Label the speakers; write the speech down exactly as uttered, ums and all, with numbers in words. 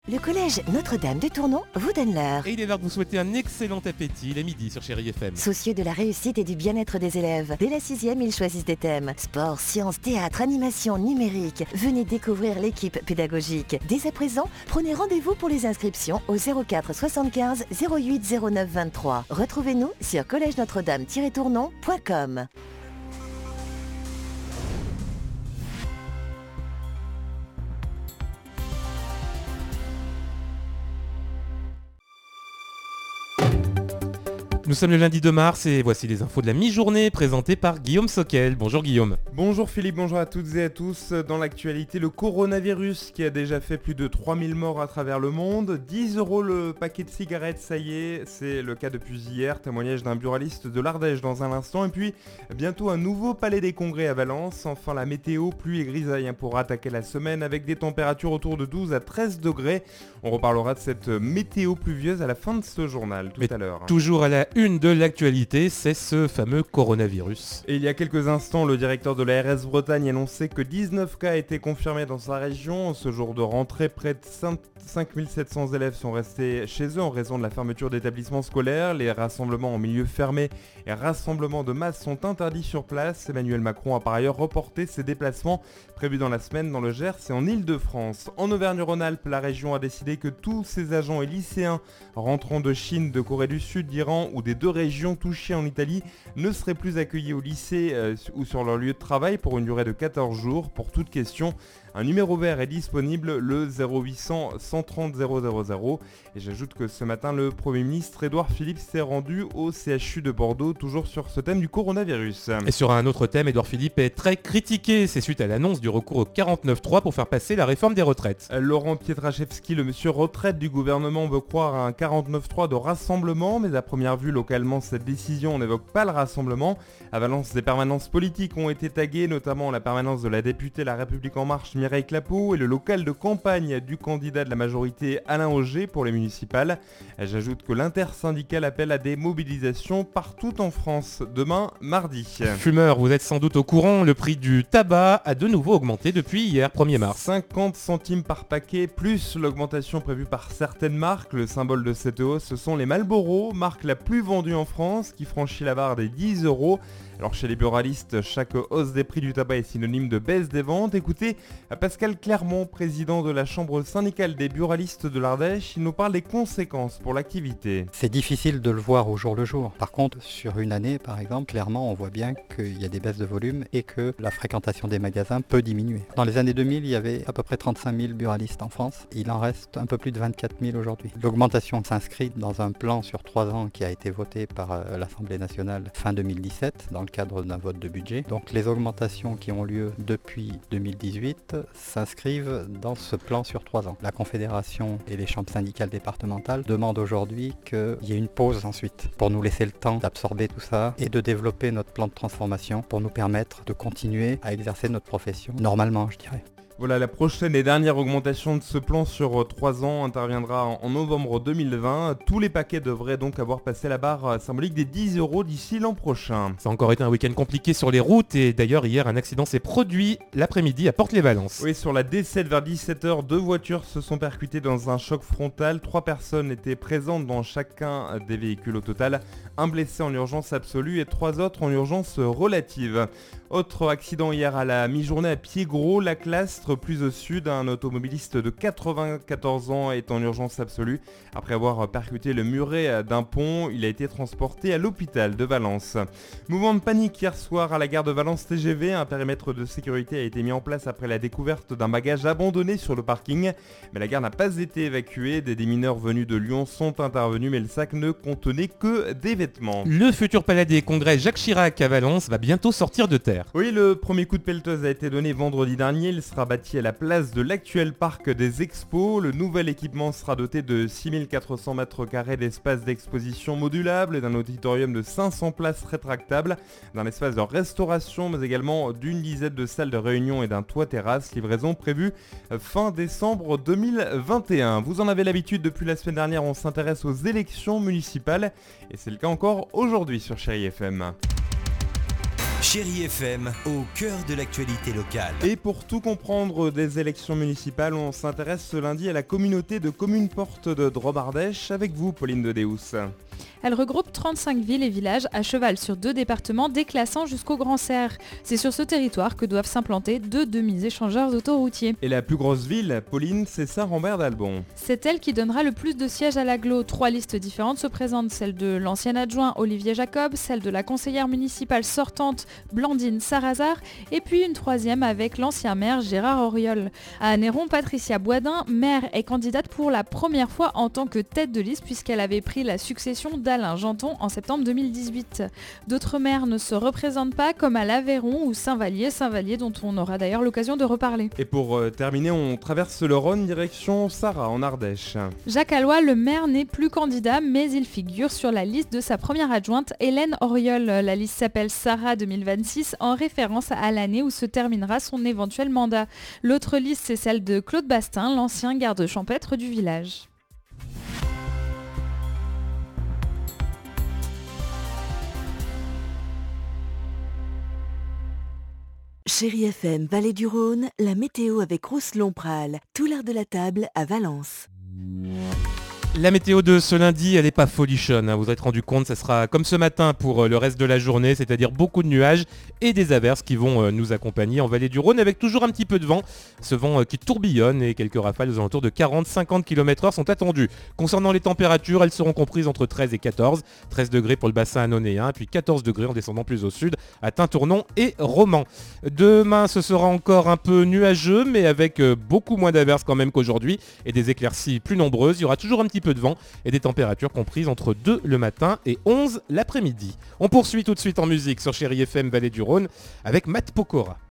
Speaker 1: Le collège Notre-Dame de Tournon vous donne l'heure.
Speaker 2: Et il est l'heure de vous souhaiter un excellent appétit, il est midi sur Chérie F M.
Speaker 1: Soucieux de la réussite et du bien-être des élèves, dès la sixième, ils choisissent des thèmes. Sport, sciences, théâtre, animation, numérique. Venez découvrir l'équipe pédagogique. Dès à présent, prenez rendez-vous pour les inscriptions au zéro quatre soixante-quinze zéro huit zéro neuf vingt-trois. Retrouvez-nous sur collège notre dame tiret tournon point com.
Speaker 2: Nous sommes le lundi deux mars et voici les infos de la mi-journée présentées par Guillaume Soquel. Bonjour Guillaume.
Speaker 3: Bonjour Philippe, bonjour à toutes et à tous. Dans l'actualité, le coronavirus qui a déjà fait plus de trois mille morts à travers le monde. dix euros le paquet de cigarettes, ça y est, c'est le cas depuis hier. Témoignage d'un buraliste de l'Ardèche dans un instant. Et puis, bientôt un nouveau palais des congrès à Valence. Enfin, la météo, pluie et grisaille pour attaquer la semaine avec des températures autour de douze à treize degrés. On reparlera de cette météo pluvieuse à la fin de ce journal, tout
Speaker 2: Mais
Speaker 3: à l'heure.
Speaker 2: Toujours à la une de l'actualité, c'est ce fameux coronavirus.
Speaker 3: Et il y a quelques instants, le directeur de l'A R S Bretagne annonçait que dix-neuf cas étaient confirmés dans sa région. Ce jour de rentrée, près de cinq mille sept cents élèves sont restés chez eux en raison de la fermeture d'établissements scolaires. Les rassemblements en milieu fermé et rassemblements de masse sont interdits sur place. Emmanuel Macron a par ailleurs reporté ses déplacements prévus dans la semaine dans le Gers et en Île-de-France. En Auvergne-Rhône-Alpes, la région a décidé que tous ses agents et lycéens rentrant de Chine, de Corée du Sud, d'Iran ou des deux régions touchées en Italie ne seraient plus accueillis au lycée euh, ou sur leur lieu de travail pour une durée de quatorze jours. Pour toute question, un numéro vert est disponible, le zéro huit cent cent trente zéro zéro zéro. Et j'ajoute que ce matin, le Premier ministre Édouard Philippe s'est rendu au C H U de Bordeaux, toujours sur ce thème du coronavirus.
Speaker 2: Et sur un autre thème, Édouard Philippe est très critiqué. C'est suite à l'annonce du recours au quarante-neuf trois pour faire passer la réforme des retraites.
Speaker 3: Laurent Pietraszewski, le monsieur retraite du gouvernement, veut croire à un quarante-neuf trois de rassemblement, mais à première vue, localement, cette décision n'évoque pas le rassemblement. À Valence, des permanences politiques ont été taguées, notamment la permanence de la députée La République En Marche, Mireille Clapeau, et le local de campagne du candidat de la majorité Alain Auger pour les municipales. J'ajoute que l'intersyndicale appelle à des mobilisations partout en France, demain, mardi.
Speaker 2: Fumeur, vous êtes sans doute au courant, le prix du tabac a de nouveau augmenté depuis hier, premier mars.
Speaker 3: cinquante centimes par paquet, plus l'augmentation prévue par certaines marques. Le symbole de cette hausse, ce sont les Marlboro, marque la plus vendue en France, qui franchit la barre des dix euros. Alors chez les buralistes, chaque hausse des prix du tabac est synonyme de baisse des ventes. Écoutez, Pascal Clermont, président de la chambre syndicale des buralistes de l'Ardèche, il nous parle des conséquences pour l'activité.
Speaker 4: C'est difficile de le voir au jour le jour. Par contre, sur une année, par exemple, clairement, on voit bien qu'il y a des baisses de volume et que la fréquentation des magasins peut diminuer. Dans les années deux mille, il y avait à peu près trente-cinq mille buralistes en France. Il en reste un peu plus de vingt-quatre mille aujourd'hui. L'augmentation s'inscrit dans un plan sur trois ans qui a été voté par euh, l'Assemblée nationale fin deux mille dix-sept, dans le cadre d'un vote de budget. Donc les augmentations qui ont lieu depuis deux mille dix-huit s'inscrivent dans ce plan sur trois ans. La Confédération et les chambres syndicales départementales demandent aujourd'hui qu'il y ait une pause ensuite pour nous laisser le temps d'absorber tout ça et de développer notre plan de transformation pour nous permettre de continuer à exercer notre profession normalement, je dirais.
Speaker 3: Voilà, la prochaine et dernière augmentation de ce plan sur trois ans interviendra en novembre deux mille vingt. Tous les paquets devraient donc avoir passé la barre symbolique des dix euros d'ici l'an prochain.
Speaker 2: Ça a encore été un week-end compliqué sur les routes et d'ailleurs hier un accident s'est produit l'après-midi à Porte-les-Valences.
Speaker 3: Oui, sur la D sept vers dix-sept heures, deux voitures se sont percutées dans un choc frontal. Trois personnes étaient présentes dans chacun des véhicules au total. Un blessé en urgence absolue et trois autres en urgence relative. Autre accident hier à la mi-journée à Piégros, la Clastre, plus au sud. Un automobiliste de quatre-vingt-quatorze ans est en urgence absolue. Après avoir percuté le muret d'un pont, il a été transporté à l'hôpital de Valence. Mouvement de panique hier soir à la gare de Valence T G V. Un périmètre de sécurité a été mis en place après la découverte d'un bagage abandonné sur le parking. Mais la gare n'a pas été évacuée. Des démineurs venus de Lyon sont intervenus, mais le sac ne contenait que des vêtements.
Speaker 2: Le futur palais des congrès Jacques Chirac à Valence va bientôt sortir de terre.
Speaker 3: Oui, le premier coup de pelleteuse a été donné vendredi dernier. Il sera bâti à la place de l'actuel parc des expos. Le nouvel équipement sera doté de six mille quatre cents mètres carrés d'espace d'exposition modulable, d'un auditorium de cinq cents places rétractables, d'un espace de restauration, mais également d'une dizaine de salles de réunion et d'un toit terrasse. Livraison prévue fin décembre deux mille vingt et un. Vous en avez l'habitude, depuis la semaine dernière, on s'intéresse aux élections municipales. Et c'est le cas encore aujourd'hui sur Chérie F M.
Speaker 5: Chérie F M, au cœur de l'actualité locale.
Speaker 3: Et pour tout comprendre des élections municipales, on s'intéresse ce lundi à la communauté de communes portes de Drôme-Ardèche avec vous, Pauline de Deus.
Speaker 6: Elle regroupe trente-cinq villes et villages à cheval sur deux départements déclassant jusqu'au Grand Serre. C'est sur ce territoire que doivent s'implanter deux demi-échangeurs autoroutiers.
Speaker 3: Et la plus grosse ville, Pauline, c'est Saint-Rambert d'Albon.
Speaker 6: C'est elle qui donnera le plus de sièges à l'agglo. Trois listes différentes se présentent, celle de l'ancien adjoint Olivier Jacob, celle de la conseillère municipale sortante Blandine Sarrazar, et puis une troisième avec l'ancien maire Gérard Auriol. À Anneyron, Patricia Boisdin, maire, est candidate pour la première fois en tant que tête de liste puisqu'elle avait pris la succession d'Alain Janton en septembre deux mille dix-huit. D'autres maires ne se représentent pas, comme à l'Aveyron ou Saint-Vallier, Saint-Vallier dont on aura d'ailleurs l'occasion de reparler.
Speaker 3: Et pour euh, terminer, on traverse le Rhône direction Sarrat en Ardèche.
Speaker 6: Jacques Alloy, le maire, n'est plus candidat, mais il figure sur la liste de sa première adjointe, Hélène Auriol. La liste s'appelle Sarrat deux mille vingt-six en référence à l'année où se terminera son éventuel mandat. L'autre liste, c'est celle de Claude Bastin, l'ancien garde champêtre du village.
Speaker 1: Chérie F M, Vallée du Rhône, la météo avec Rousselon Pral, tout l'art de la table à Valence.
Speaker 2: La météo de ce lundi, elle n'est pas folichonne, hein. Vous vous êtes rendu compte, ça sera comme ce matin pour le reste de la journée, c'est-à-dire beaucoup de nuages et des averses qui vont nous accompagner en vallée du Rhône avec toujours un petit peu de vent. Ce vent qui tourbillonne et quelques rafales aux alentours de quarante à cinquante kilomètres heure sont attendues. Concernant les températures, elles seront comprises entre treize et quatorze. treize degrés pour le bassin annonéen, puis quatorze degrés en descendant plus au sud à Tintournon et Romans. Demain, ce sera encore un peu nuageux, mais avec beaucoup moins d'averses quand même qu'aujourd'hui et des éclaircies plus nombreuses. Il y aura toujours un petit peu de vent et des températures comprises entre deux le matin et onze l'après-midi. On poursuit tout de suite en musique sur Chérie F M Vallée du Rhône avec Matt Pokora.